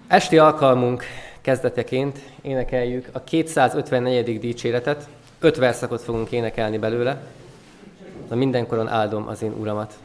Esti alkalmunk kezdeteként énekeljük a 254. dicséretet, 5 verszakot fogunk énekelni belőle. A mindenkoron áldom az én Uramat.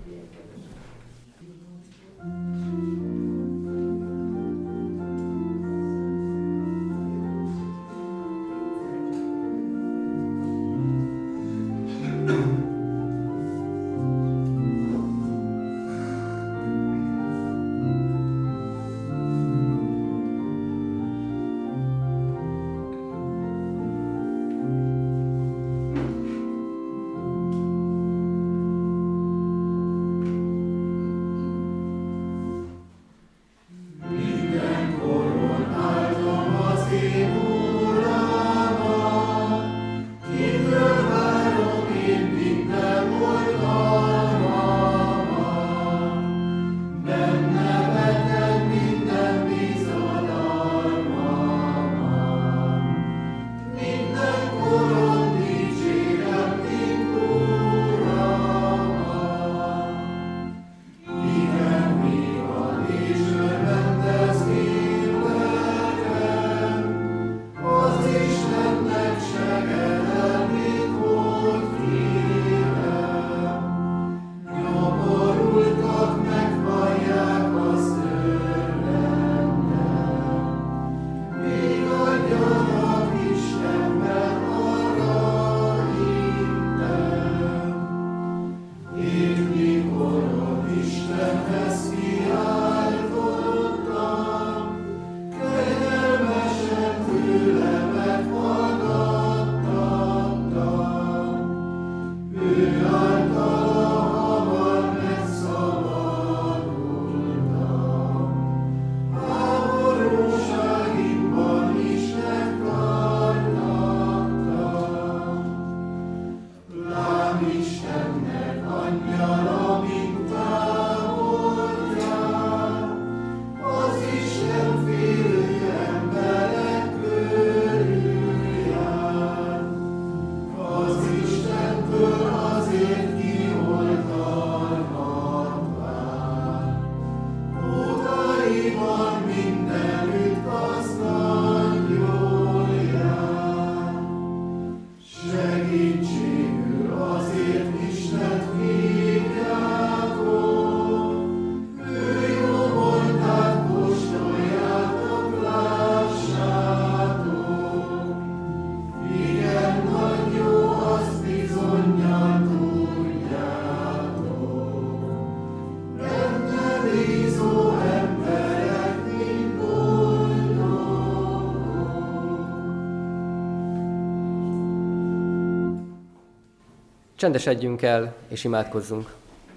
Csendesedjünk el, és imádkozzunk.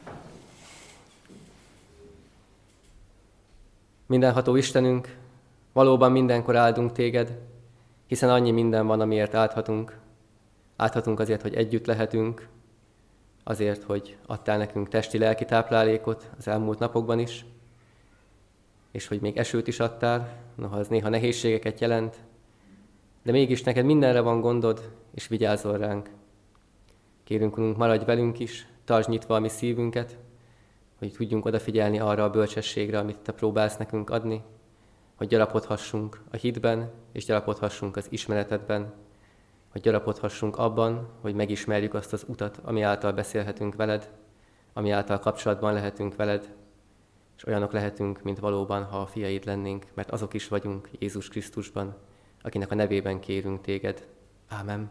Mindenható Istenünk, valóban mindenkor áldunk téged, hiszen annyi minden van, amiért áldhatunk. Áldhatunk azért, hogy együtt lehetünk, azért, hogy adtál nekünk testi-lelki táplálékot az elmúlt napokban is, és hogy még esőt is adtál, noha az néha nehézségeket jelent, de mégis neked mindenre van gondod, és vigyázol ránk. Kérünk, Urunk, maradj velünk is, tartsd nyitva a mi szívünket, hogy tudjunk odafigyelni arra a bölcsességre, amit te próbálsz nekünk adni, hogy gyarapodhassunk a hitben, és gyarapodhassunk az ismeretedben, hogy gyarapodhassunk abban, hogy megismerjük azt az utat, ami által beszélhetünk veled, ami által kapcsolatban lehetünk veled, és olyanok lehetünk, mint valóban, ha a fiaid lennénk, mert azok is vagyunk Jézus Krisztusban, akinek a nevében kérünk téged. Ámen.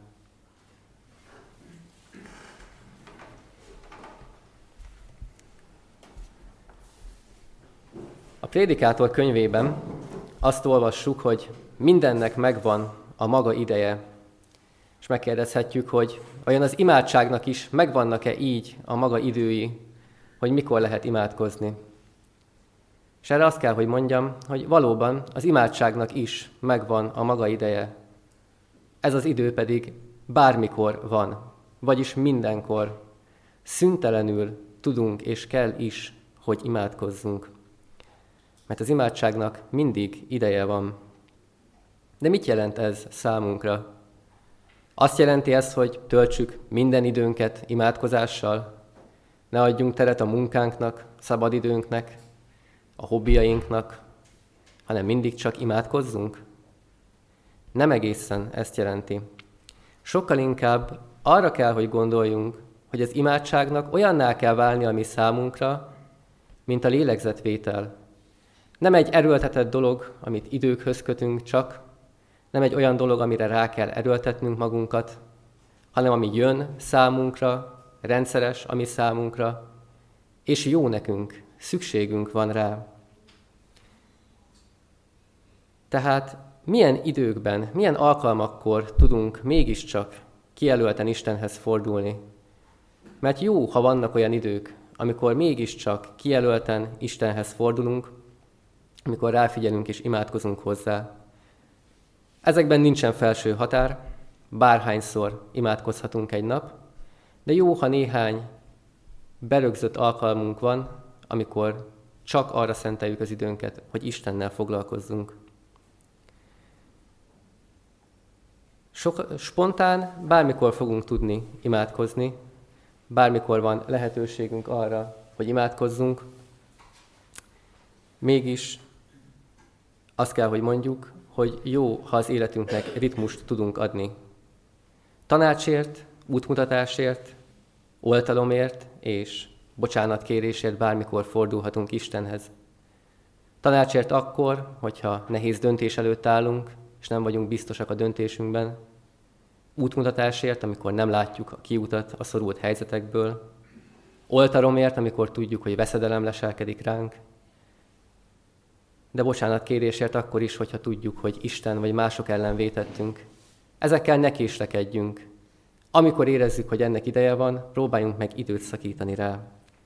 A Prédikátor könyvében azt olvassuk, hogy mindennek megvan a maga ideje, és megkérdezhetjük, hogy olyan az imádságnak is megvannak-e így a maga idői, hogy mikor lehet imádkozni. És erre azt kell, hogy mondjam, hogy valóban az imádságnak is megvan a maga ideje. Ez az idő pedig bármikor van, vagyis mindenkor. Szüntelenül tudunk és kell is, hogy imádkozzunk. Mert az imádságnak mindig ideje van. De mit jelent ez számunkra? Azt jelenti ez, hogy töltsük minden időnket imádkozással, ne adjunk teret a munkánknak, szabadidőnknek, a hobbiainknak, hanem mindig csak imádkozzunk? Nem egészen ezt jelenti. Sokkal inkább arra kell, hogy gondoljunk, hogy az imádságnak olyanná kell válni a mi számunkra, mint a lélegzetvétel. Nem egy erőltetett dolog, amit időkhöz kötünk csak, nem egy olyan dolog, amire rá kell erőltetnünk magunkat, hanem ami jön számunkra, rendszeres a mi számunkra, és jó nekünk, szükségünk van rá. Tehát milyen időkben, milyen alkalmakkor tudunk mégiscsak kijelölten Istenhez fordulni? Mert jó, ha vannak olyan idők, amikor mégiscsak kijelölten Istenhez fordulunk, amikor ráfigyelünk és imádkozunk hozzá. Ezekben nincsen felső határ, bárhányszor imádkozhatunk egy nap, de jó, ha néhány berögzött alkalmunk van, amikor csak arra szenteljük az időnket, hogy Istennel foglalkozzunk. Spontán bármikor fogunk tudni imádkozni, bármikor van lehetőségünk arra, hogy imádkozzunk, mégis azt kell, hogy mondjuk, hogy jó, ha az életünknek ritmust tudunk adni. Tanácsért, útmutatásért, oltalomért és bocsánatkérésért bármikor fordulhatunk Istenhez. Tanácsért akkor, hogyha nehéz döntés előtt állunk, és nem vagyunk biztosak a döntésünkben. Útmutatásért, amikor nem látjuk a kiutat a szorult helyzetekből. Oltalomért, amikor tudjuk, hogy veszedelem leselkedik ránk. De bocsánatkérésért akkor is, hogyha tudjuk, hogy Isten vagy mások ellen vétettünk. Ezekkel ne késlekedjünk. Amikor érezzük, hogy ennek ideje van, próbáljunk meg időt szakítani rá.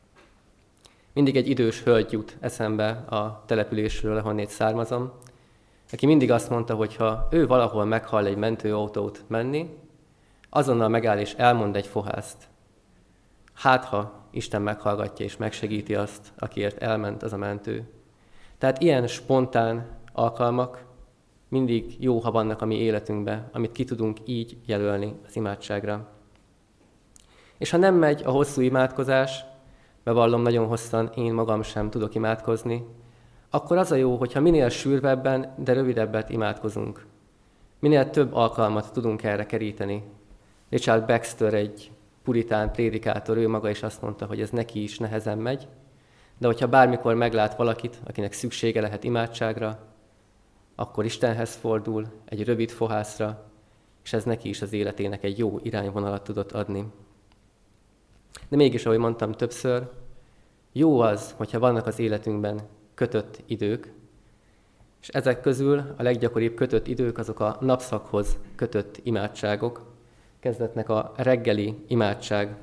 Mindig egy idős hölgy jut eszembe a településről, ahonnét származom, aki mindig azt mondta, hogy ha ő valahol meghall egy mentőautót menni, azonnal megáll és elmond egy fohászt. Hát, ha Isten meghallgatja és megsegíti azt, akiért elment az a mentő. Tehát ilyen spontán alkalmak mindig jó, ha vannak a mi életünkben, amit ki tudunk így jelölni az imádságra. És ha nem megy a hosszú imádkozás, bevallom, nagyon hosszan én magam sem tudok imádkozni, akkor az a jó, hogyha minél sűrűbben, de rövidebbet imádkozunk. Minél több alkalmat tudunk erre keríteni. Richard Baxter, egy puritán prédikátor, ő maga is azt mondta, hogy ez neki is nehezen megy, de hogyha bármikor meglát valakit, akinek szüksége lehet imádságra, akkor Istenhez fordul, egy rövid fohászra, és ez neki is az életének egy jó irányvonalat tudott adni. De mégis, ahogy mondtam többször, jó az, hogyha vannak az életünkben kötött idők, és ezek közül a leggyakoribb kötött idők azok a napszakhoz kötött imádságok, kezdetnek a reggeli imádság.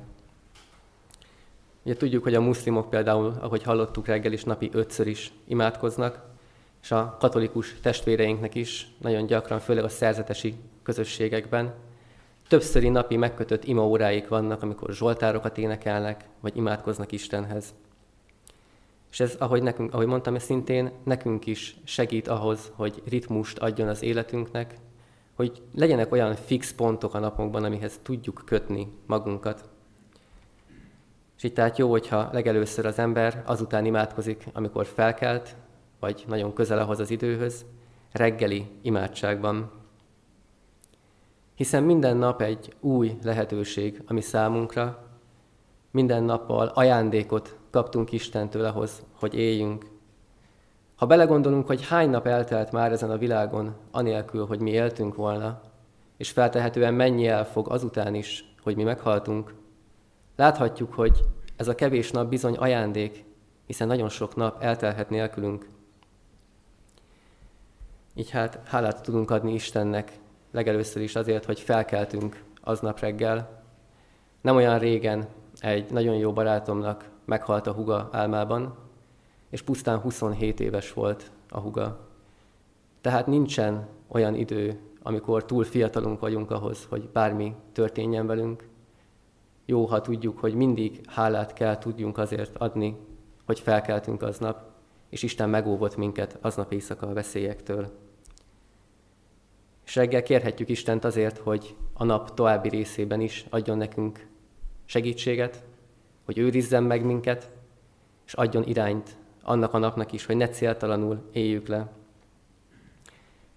Ugye tudjuk, hogy a muszlimok például, ahogy hallottuk, reggel is napi 5-ször is imádkoznak, és a katolikus testvéreinknek is nagyon gyakran, főleg a szerzetesi közösségekben, többszöri napi megkötött imaóráik vannak, amikor zsoltárokat énekelnek, vagy imádkoznak Istenhez. És ez, ahogy mondtam, ez szintén nekünk is segít ahhoz, hogy ritmust adjon az életünknek, hogy legyenek olyan fix pontok a napokban, amihez tudjuk kötni magunkat. És így tehát jó, hogyha legelőször az ember azután imádkozik, amikor felkelt, vagy nagyon közel ahhoz az időhöz, reggeli imádságban. Hiszen minden nap egy új lehetőség, ami számunkra, minden nappal ajándékot kaptunk Istentől ahhoz, hogy éljünk. Ha belegondolunk, hogy hány nap eltelt már ezen a világon, anélkül, hogy mi éltünk volna, és feltehetően mennyi el fog azután is, hogy mi meghaltunk, láthatjuk, hogy ez a kevés nap bizony ajándék, hiszen nagyon sok nap eltelhet nélkülünk. Így hát hálát tudunk adni Istennek legelőször is azért, hogy felkeltünk aznap reggel. Nem olyan régen egy nagyon jó barátomnak meghalt a húga álmában, és pusztán 27 éves volt a húga. Tehát nincsen olyan idő, amikor túl fiatalunk vagyunk ahhoz, hogy bármi történjen velünk. Jó, ha tudjuk, hogy mindig hálát kell tudjunk azért adni, hogy felkeltünk aznap, és Isten megóvott minket aznap éjszaka a veszélyektől. És reggel kérhetjük Istent azért, hogy a nap további részében is adjon nekünk segítséget, hogy őrizzen meg minket, és adjon irányt annak a napnak is, hogy ne céltalanul éljük le.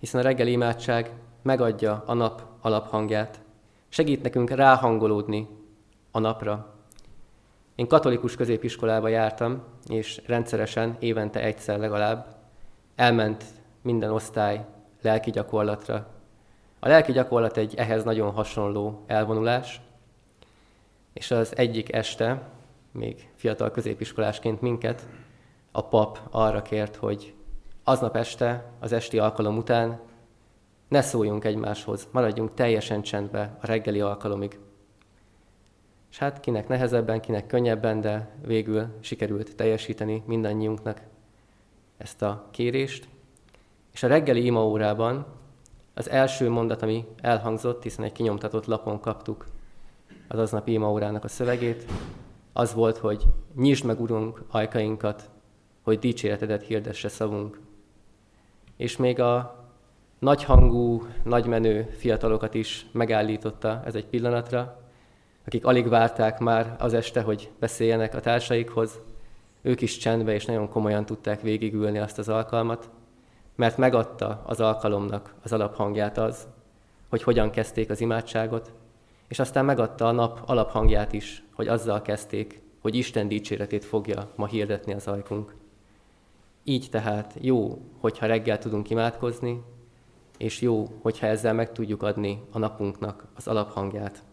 hiszen a reggeli imádság megadja a nap alaphangját, segít nekünk ráhangolódni a napra. Én katolikus középiskolába jártam, és rendszeresen, évente egyszer legalább elment minden osztály lelki gyakorlatra. A lelki gyakorlat egy ehhez nagyon hasonló elvonulás, és az egyik este, még fiatal középiskolásként minket, a pap arra kért, hogy aznap este, az esti alkalom után ne szóljunk egymáshoz, maradjunk teljesen csendbe a reggeli alkalomig. És hát kinek nehezebben, kinek könnyebben, de végül sikerült teljesíteni mindannyiunknak ezt a kérést. És a reggeli imaórában az első mondat, ami elhangzott, hiszen egy kinyomtatott lapon kaptuk az aznapi imaórának a szövegét, az volt, hogy nyisd meg, Urunk, ajkainkat, hogy dicséretedet hirdesse szavunk. És még a nagyhangú, nagymenő fiatalokat is megállította ez egy pillanatra, akik alig várták már az este, hogy beszéljenek a társaikhoz, ők is csendbe és nagyon komolyan tudták végigülni azt az alkalmat, mert megadta az alkalomnak az alaphangját az, hogy hogyan kezdték az imádságot, és aztán megadta a nap alaphangját is, hogy azzal kezdték, hogy Isten dicséretét fogja ma hirdetni az ajkunk. Így tehát jó, hogyha reggel tudunk imádkozni, és jó, hogyha ezzel meg tudjuk adni a napunknak az alaphangját.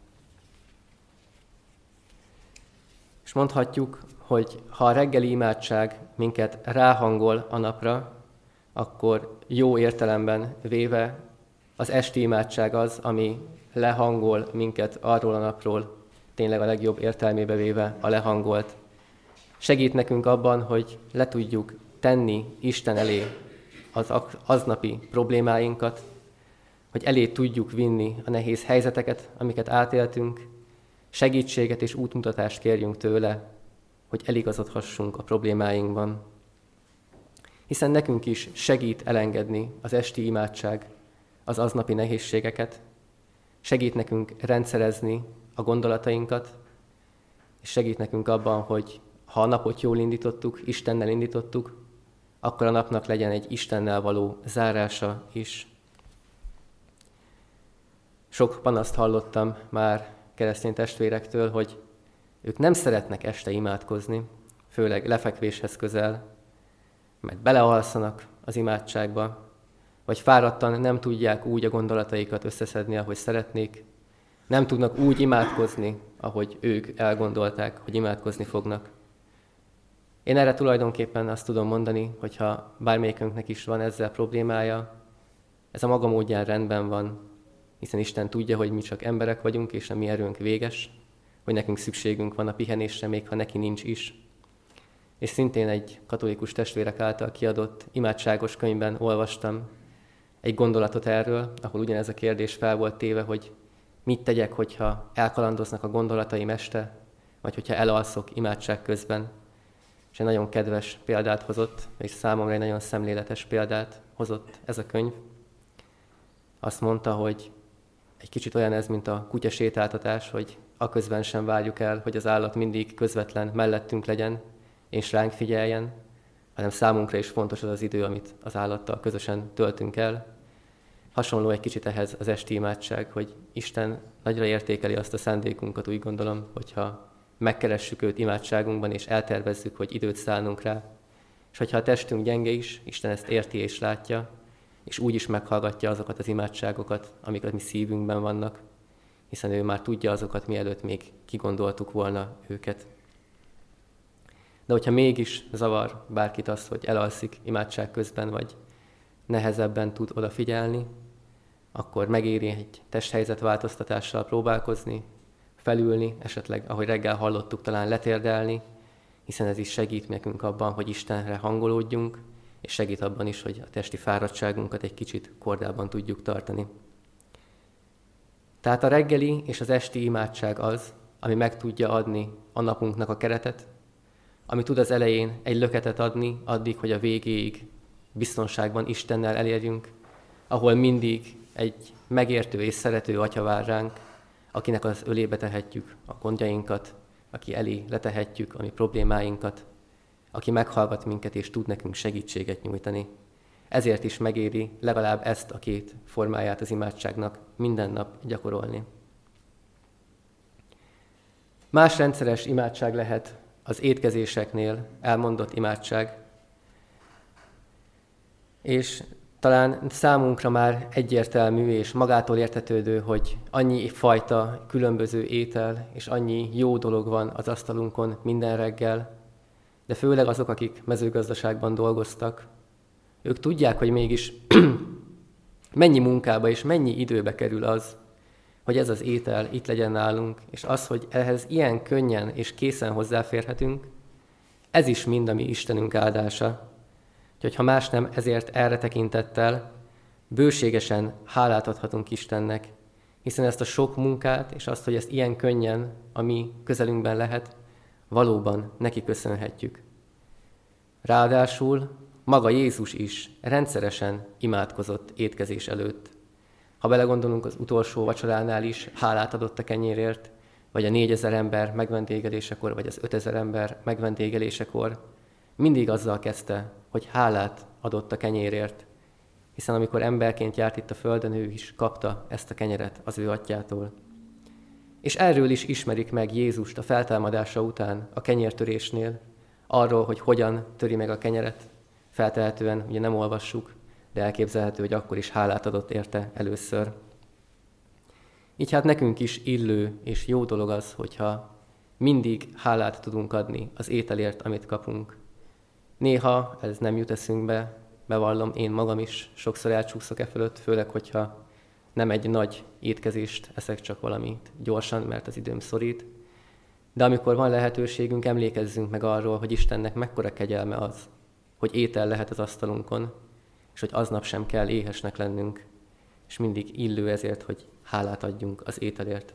És mondhatjuk, hogy ha a reggeli imádság minket ráhangol a napra, akkor jó értelemben véve az esti imádság az, ami lehangol minket arról a napról, tényleg a legjobb értelmébe véve a lehangolt. Segít nekünk abban, hogy le tudjuk tenni Isten elé az aznapi problémáinkat, hogy elé tudjuk vinni a nehéz helyzeteket, amiket átéltünk, segítséget és útmutatást kérjünk tőle, hogy eligazodhassunk a problémáinkban. Hiszen nekünk is segít elengedni az esti imádság az aznapi nehézségeket, segít nekünk rendszerezni a gondolatainkat, és segít nekünk abban, hogy ha a napot jól indítottuk, Istennel indítottuk, akkor a napnak legyen egy Istennel való zárása is. Sok panaszt hallottam már keresztény testvérektől, hogy ők nem szeretnek este imádkozni, főleg lefekvéshez közel, mert belealszanak az imádságba, vagy fáradtan nem tudják úgy a gondolataikat összeszedni, ahogy szeretnék, nem tudnak úgy imádkozni, ahogy ők elgondolták, hogy imádkozni fognak. Én erre tulajdonképpen azt tudom mondani, hogyha bármelyikünknek is van ezzel problémája, ez a maga módján rendben van, hiszen Isten tudja, hogy mi csak emberek vagyunk, és a mi erőnk véges, hogy nekünk szükségünk van a pihenésre, még ha neki nincs is. És szintén egy katolikus testvérek által kiadott imádságos könyvben olvastam egy gondolatot erről, ahol ugyanez a kérdés fel volt téve, hogy mit tegyek, hogyha elkalandoznak a gondolataim este, vagy hogyha elalszok imádság közben. És egy nagyon kedves példát hozott, és számomra egy nagyon szemléletes példát hozott ez a könyv. Azt mondta, hogy egy kicsit olyan ez, mint a kutya sétáltatás, hogy aközben sem várjuk el, hogy az állat mindig közvetlen mellettünk legyen, és ránk figyeljen, hanem számunkra is fontos az az idő, amit az állattal közösen töltünk el. Hasonló egy kicsit ehhez az esti imádság, hogy Isten nagyra értékeli azt a szándékunkat, úgy gondolom, hogyha megkeressük őt imádságunkban, és eltervezzük, hogy időt szánunk rá. És hogyha a testünk gyenge is, Isten ezt érti és látja, és úgy is meghallgatja azokat az imádságokat, amik a mi szívünkben vannak, hiszen ő már tudja azokat, mielőtt még kigondoltuk volna őket. De hogyha mégis zavar bárkit az, hogy elalszik imádság közben, vagy nehezebben tud odafigyelni, akkor megéri egy testhelyzet változtatással próbálkozni, felülni, esetleg, ahogy reggel hallottuk, talán letérdelni, hiszen ez is segít nekünk abban, hogy Istenre hangolódjunk, és segít abban is, hogy a testi fáradtságunkat egy kicsit kordában tudjuk tartani. Tehát a reggeli és az esti imádság az, ami meg tudja adni a napunknak a keretet, ami tud az elején egy löketet adni, addig, hogy a végéig biztonságban Istennel elérjünk, ahol mindig egy megértő és szerető Atya vár ránk, akinek az ölébe tehetjük a gondjainkat, aki elé letehetjük a mi problémáinkat, aki meghallgat minket és tud nekünk segítséget nyújtani. ezért is megéri legalább ezt a két formáját az imádságnak minden nap gyakorolni. Más rendszeres imádság lehet az étkezéseknél elmondott imádság, és talán számunkra már egyértelmű és magától értetődő, hogy annyi fajta különböző étel és annyi jó dolog van az asztalunkon minden reggel, de főleg azok, akik mezőgazdaságban dolgoztak, ők tudják, hogy mégis mennyi munkába és mennyi időbe kerül az, hogy ez az étel itt legyen nálunk, és az, hogy ehhez ilyen könnyen és készen hozzáférhetünk, ez is mind a mi Istenünk áldása. Úgyhogy ha más nem, ezért erre tekintettel bőségesen hálát adhatunk Istennek, hiszen ezt a sok munkát, és azt, hogy ezt ilyen könnyen a mi közelünkben lehet, valóban neki köszönhetjük. Ráadásul maga Jézus is rendszeresen imádkozott étkezés előtt. Ha belegondolunk, az utolsó vacsoránál is hálát adott a kenyérért, vagy a 4000 ember megvendégelésekor, vagy az 5000 ember megvendégelésekor, mindig azzal kezdte, hogy hálát adott a kenyérért, hiszen amikor emberként járt itt a földön, ő is kapta ezt a kenyeret az ő atyától. És erről is ismerik meg Jézust a feltámadása után, a kenyértörésnél, arról, hogy hogyan töri meg a kenyeret. Feltehetően ugye nem olvassuk, de elképzelhető, hogy akkor is hálát adott érte először. Így hát nekünk is illő és jó dolog az, hogyha mindig hálát tudunk adni az ételért, amit kapunk. Néha ez nem jut eszünkbe, bevallom, én magam is sokszor elcsúszok e fölött, főleg, hogyha nem egy nagy étkezést eszek, csak valamit gyorsan, mert az időm szorít. De amikor van lehetőségünk, emlékezzünk meg arról, hogy Istennek mekkora kegyelme az, hogy étel lehet az asztalunkon, és hogy aznap sem kell éhesnek lennünk, és mindig illő ezért, hogy hálát adjunk az ételért.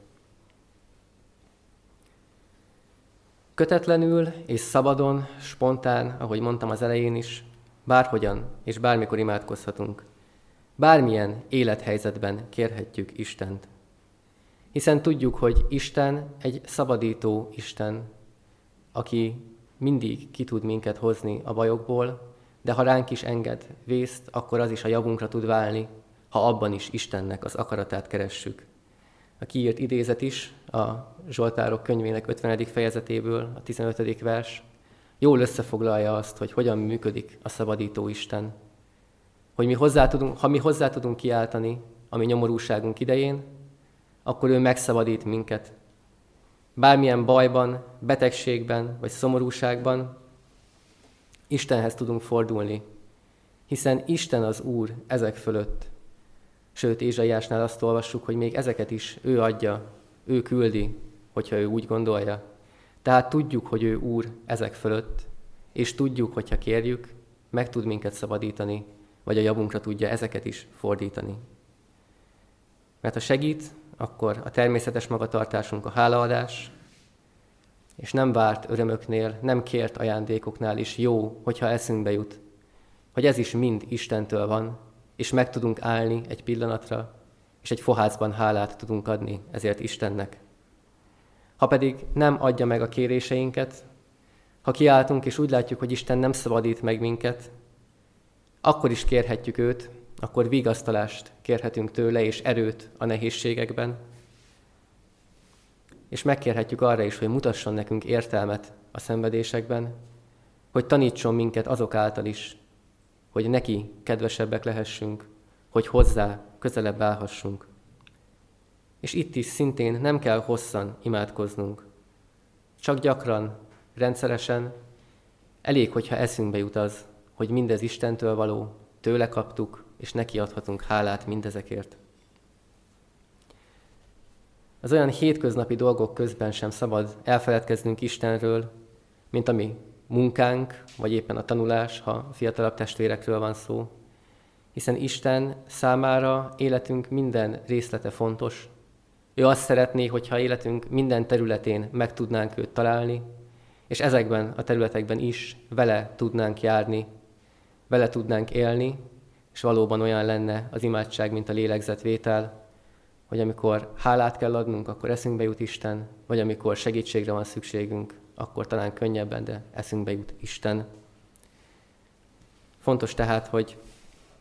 Kötetlenül és szabadon, spontán, ahogy mondtam az elején is, bárhogyan és bármikor imádkozhatunk. Bármilyen élethelyzetben kérhetjük Istent. Hiszen tudjuk, hogy Isten egy szabadító Isten, aki mindig ki tud minket hozni a bajokból, de ha ránk is enged vészt, akkor az is a javunkra tud válni, ha abban is Istennek az akaratát keressük. A kiírt idézet is a Zsoltárok könyvének 50. fejezetéből, a 15. vers, jól összefoglalja azt, hogy hogyan működik a szabadító Isten. Hogy ha mi hozzá tudunk kiáltani a mi nyomorúságunk idején, akkor ő megszabadít minket. Bármilyen bajban, betegségben vagy szomorúságban Istenhez tudunk fordulni, hiszen Isten az Úr ezek fölött. Sőt, Ézsaiásnál azt olvassuk, hogy még ezeket is ő adja, ő küldi, hogyha ő úgy gondolja. Tehát tudjuk, hogy ő Úr ezek fölött, és tudjuk, hogyha kérjük, meg tud minket szabadítani, vagy a javunkra tudja ezeket is fordítani. Mert ha segít, akkor a természetes magatartásunk a hálaadás, és nem várt örömöknél, nem kért ajándékoknál is jó, hogyha eszünkbe jut, hogy ez is mind Istentől van, és meg tudunk állni egy pillanatra, és egy fohászban hálát tudunk adni ezért Istennek. Ha pedig nem adja meg a kéréseinket, ha kiáltunk, és úgy látjuk, hogy Isten nem szabadít meg minket, akkor is kérhetjük őt, akkor vigasztalást kérhetünk tőle, és erőt a nehézségekben, és megkérhetjük arra is, hogy mutasson nekünk értelmet a szenvedésekben, hogy tanítson minket azok által is, hogy neki kedvesebbek lehessünk, hogy hozzá közelebb állhassunk. És itt is szintén nem kell hosszan imádkoznunk. Csak gyakran, rendszeresen, elég, hogyha eszünkbe jut az, hogy mindez Istentől való, tőle kaptuk, és neki adhatunk hálát mindezekért. Az olyan hétköznapi dolgok közben sem szabad elfeledkeznünk Istenről, mint a mi munkánk, vagy éppen a tanulás, ha fiatalabb testvérekről van szó. Hiszen Isten számára életünk minden részlete fontos. Ő azt szeretné, hogyha életünk minden területén meg tudnánk őt találni, és ezekben a területekben is vele tudnánk járni, vele tudnánk élni, és valóban olyan lenne az imádság, mint a lélegzetvétel, hogy amikor hálát kell adnunk, akkor eszünkbe jut Isten, vagy amikor segítségre van szükségünk, akkor talán könnyebben, de eszünkbe jut Isten. Fontos tehát, hogy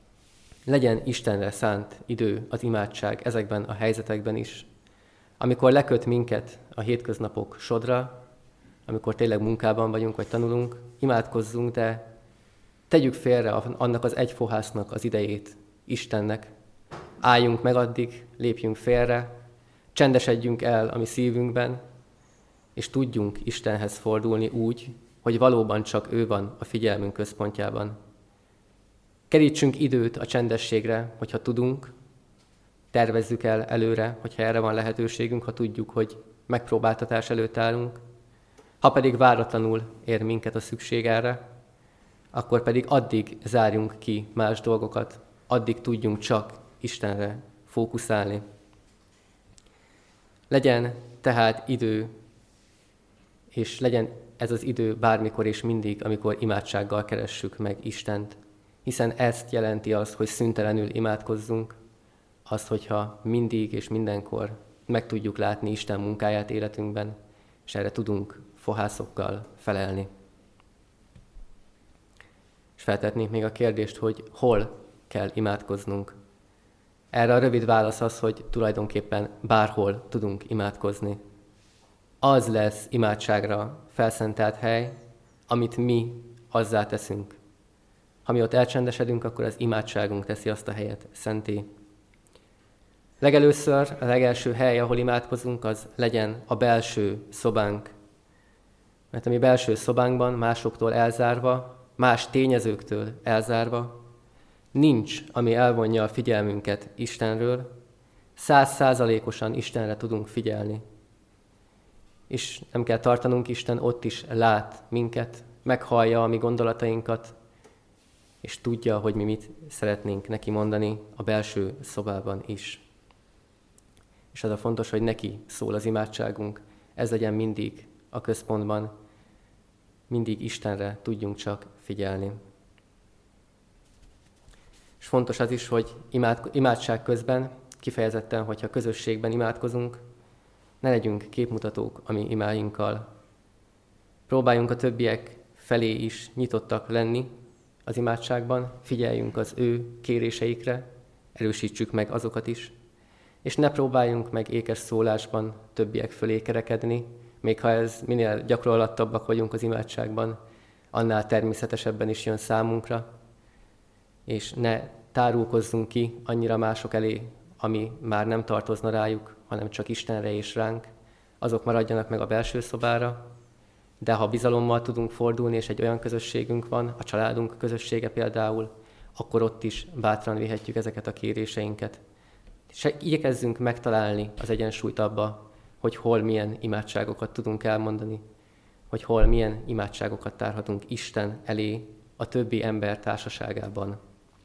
Legyen Istenre szánt idő az imádság ezekben a helyzetekben is, amikor leköt minket a hétköznapok sodra, amikor tényleg munkában vagyunk, vagy tanulunk, imádkozzunk, de tegyük félre annak az egy fohásznak az idejét Istennek. Álljunk meg addig, lépjünk félre, csendesedjünk el a mi szívünkben, és tudjunk Istenhez fordulni úgy, hogy valóban csak ő van a figyelmünk központjában. Kerítsünk időt a csendességre, hogyha tudunk, tervezzük el előre, hogyha erre van lehetőségünk, ha tudjuk, hogy megpróbáltatás előtt állunk. Ha pedig váratlanul ér minket a szükség erre, akkor pedig addig zárjunk ki más dolgokat, addig tudjunk csak Istenre fókuszálni. Legyen tehát idő, és legyen ez az idő bármikor és mindig, amikor imádsággal keressük meg Istent, hiszen ezt jelenti az, hogy szüntelenül imádkozzunk, az, hogyha mindig és mindenkor meg tudjuk látni Isten munkáját életünkben, és erre tudunk fohászokkal felelni. És feltetnénk még a kérdést, hogy hol kell imádkoznunk. Erre a rövid válasz az, hogy tulajdonképpen bárhol tudunk imádkozni. Az lesz imádságra felszentelt hely, amit mi azzá teszünk. Ha mi ott elcsendesedünk, akkor az imádságunk teszi azt a helyet szenté. Legelőször a legelső hely, ahol imádkozunk, az legyen a belső szobánk. Mert a mi belső szobánkban, másoktól elzárva, más tényezőktől elzárva, nincs, ami elvonja a figyelmünket Istenről, 100%-osan Istenre tudunk figyelni. És nem kell tartanunk, Isten ott is lát minket, meghallja a mi gondolatainkat, és tudja, hogy mi mit szeretnénk neki mondani a belső szobában is. És az a fontos, hogy neki szól az imádságunk, ez legyen mindig a központban, mindig Istenre tudjunk csak figyelni. És fontos az is, hogy imádság közben, kifejezetten, hogyha közösségben imádkozunk, ne legyünk képmutatók a mi imáinkkal. Próbáljunk a többiek felé is nyitottak lenni az imádságban, figyeljünk az ő kéréseikre, erősítsük meg azokat is, és ne próbáljunk meg ékes szólásban többiek fölé kerekedni, még ha ez minél gyakorlatabbak vagyunk az imádságban, annál természetesebben is jön számunkra, és ne tárulkozzunk ki annyira mások elé, ami már nem tartozna rájuk, hanem csak Istenre és ránk, azok maradjanak meg a belső szobára, de ha bizalommal tudunk fordulni, és egy olyan közösségünk van, a családunk közössége például, akkor ott is bátran vihetjük ezeket a kéréseinket. És igyekezzünk megtalálni az egyensúlyt abba, hogy hol milyen imádságokat tudunk elmondani, hogy hol milyen imádságokat tárhatunk Isten elé a többi ember társaságában.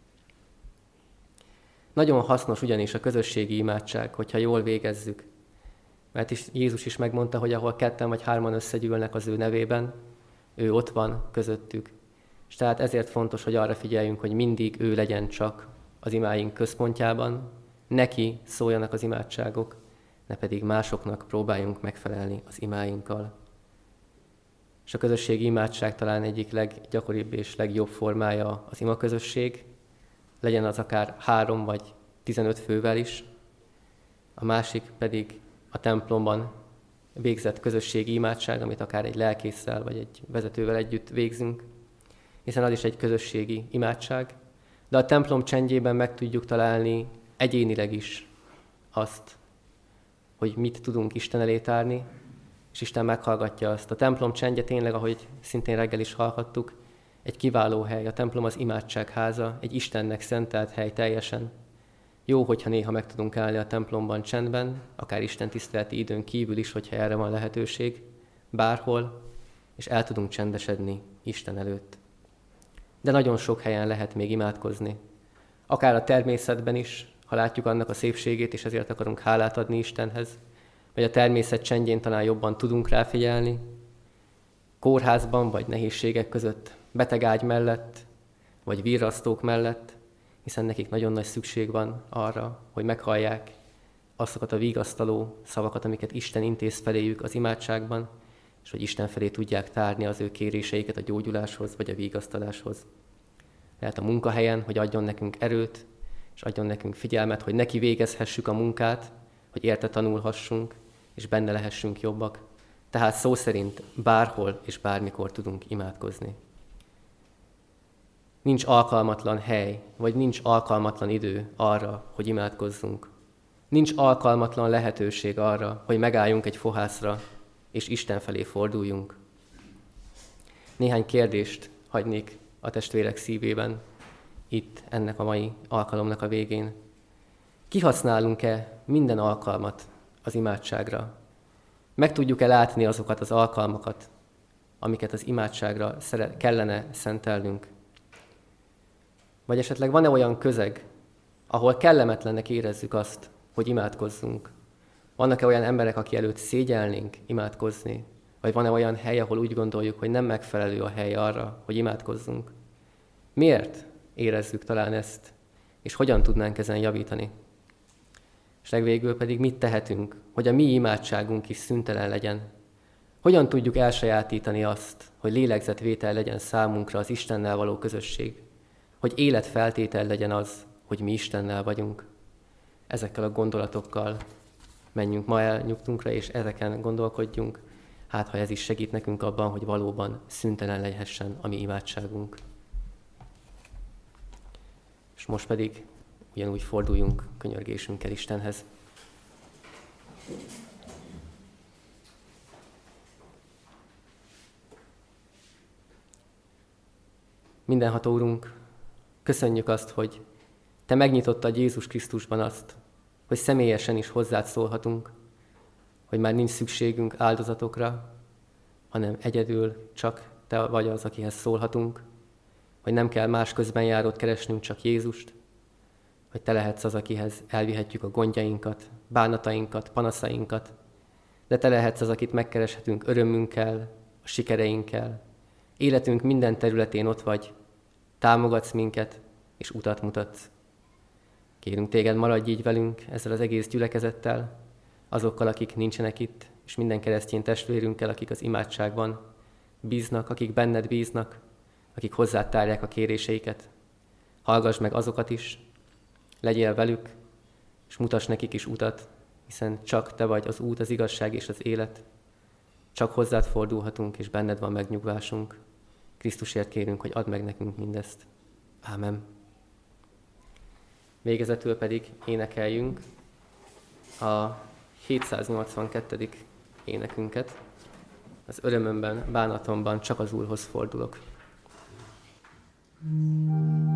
Nagyon hasznos ugyanis a közösségi imádság, hogyha jól végezzük. Mert Jézus is megmondta, hogy ahol 2 vagy 3 összegyűlnek az ő nevében, ő ott van közöttük. És tehát ezért fontos, hogy arra figyeljünk, hogy mindig ő legyen csak az imáink központjában, neki szóljanak az imádságok, ne pedig másoknak próbáljunk megfelelni az imáinkkal. És a közösségi imádság talán egyik leggyakoribb és legjobb formája az imaközösség, legyen az akár 3 vagy 15 fővel is, a másik pedig a templomban végzett közösségi imádság, amit akár egy lelkésszel vagy egy vezetővel együtt végzünk, hiszen az is egy közösségi imádság, de a templom csendjében meg tudjuk találni egyénileg is azt, hogy mit tudunk Isten elé tárni, és Isten meghallgatja azt. A templom csendje tényleg, ahogy szintén reggel is hallhattuk, egy kiváló hely. A templom az imádság háza, egy Istennek szentelt hely teljesen. Jó, hogyha néha meg tudunk állni a templomban csendben, akár Isten tiszteleti időn kívül is, hogyha erre van lehetőség, bárhol, és el tudunk csendesedni Isten előtt. De nagyon sok helyen lehet még imádkozni. Akár a természetben is, ha látjuk annak a szépségét, és ezért akarunk hálát adni Istenhez, vagy a természet csendjén talán jobban tudunk rá figyelni, kórházban vagy nehézségek között, betegágy mellett, vagy virrasztók mellett, hiszen nekik nagyon nagy szükség van arra, hogy meghallják azokat a vigasztaló szavakat, amiket Isten intéz feléjük az imádságban, és hogy Isten felé tudják tárni az ő kéréseiket a gyógyuláshoz vagy a vigasztaláshoz. Lehet a munkahelyen, hogy adjon nekünk erőt, és adjon nekünk figyelmet, hogy neki végezhessük a munkát, hogy érte tanulhassunk, és benne lehessünk jobbak. Tehát szó szerint bárhol és bármikor tudunk imádkozni. Nincs alkalmatlan hely, vagy nincs alkalmatlan idő arra, hogy imádkozzunk. Nincs alkalmatlan lehetőség arra, hogy megálljunk egy fohászra, és Isten felé forduljunk. Néhány kérdést hagynék a testvérek szívében, itt ennek a mai alkalomnak a végén. Kihasználunk-e minden alkalmat az imádságra? Meg tudjuk-e látni azokat az alkalmakat, amiket az imádságra kellene szentelnünk? Vagy esetleg van-e olyan közeg, ahol kellemetlennek érezzük azt, hogy imádkozzunk? Vannak-e olyan emberek, aki előtt szégyelnénk imádkozni? Vagy van-e olyan hely, ahol úgy gondoljuk, hogy nem megfelelő a hely arra, hogy imádkozzunk? Miért érezzük talán ezt, és hogyan tudnánk ezen javítani? És legvégül pedig mit tehetünk, hogy a mi imádságunk is szüntelen legyen? Hogyan tudjuk elsajátítani azt, hogy lélegzetvétel legyen számunkra az Istennel való közösség? Hogy életfeltétel legyen az, hogy mi Istennel vagyunk? Ezekkel a gondolatokkal menjünk ma el nyugtunkra, és ezeken gondolkodjunk, hát ha ez is segít nekünk abban, hogy valóban szüntelen lehessen a mi imádságunk. És most pedig ugyanúgy forduljunk könyörgésünkkel Istenhez. Mindenható Úrunk, köszönjük azt, hogy Te megnyitottad Jézus Krisztusban azt, hogy személyesen is hozzád szólhatunk, hogy már nincs szükségünk áldozatokra, hanem egyedül csak Te vagy az, akihez szólhatunk, hogy nem kell más közbenjárót keresnünk, csak Jézust, hogy Te lehetsz az, akihez elvihetjük a gondjainkat, bánatainkat, panaszainkat, de Te lehetsz az, akit megkereshetünk örömünkkel, a sikereinkkel. Életünk minden területén ott vagy, támogatsz minket, és utat mutatsz. Kérünk Téged, maradj így velünk ezzel az egész gyülekezettel, azokkal, akik nincsenek itt, és minden keresztény testvérünkkel, akik az imádságban bíznak, akik benned bíznak, akik hozzád tárják a kéréseiket. Hallgass meg azokat is, legyél velük, és mutass nekik is utat, hiszen csak Te vagy az út, az igazság és az élet. Csak hozzád fordulhatunk, és benned van megnyugvásunk. Krisztusért kérünk, hogy add meg nekünk mindezt. Ámen. Végezetül pedig énekeljünk a 782. énekünket. Az örömömben, bánatomban csak az Úrhoz fordulok.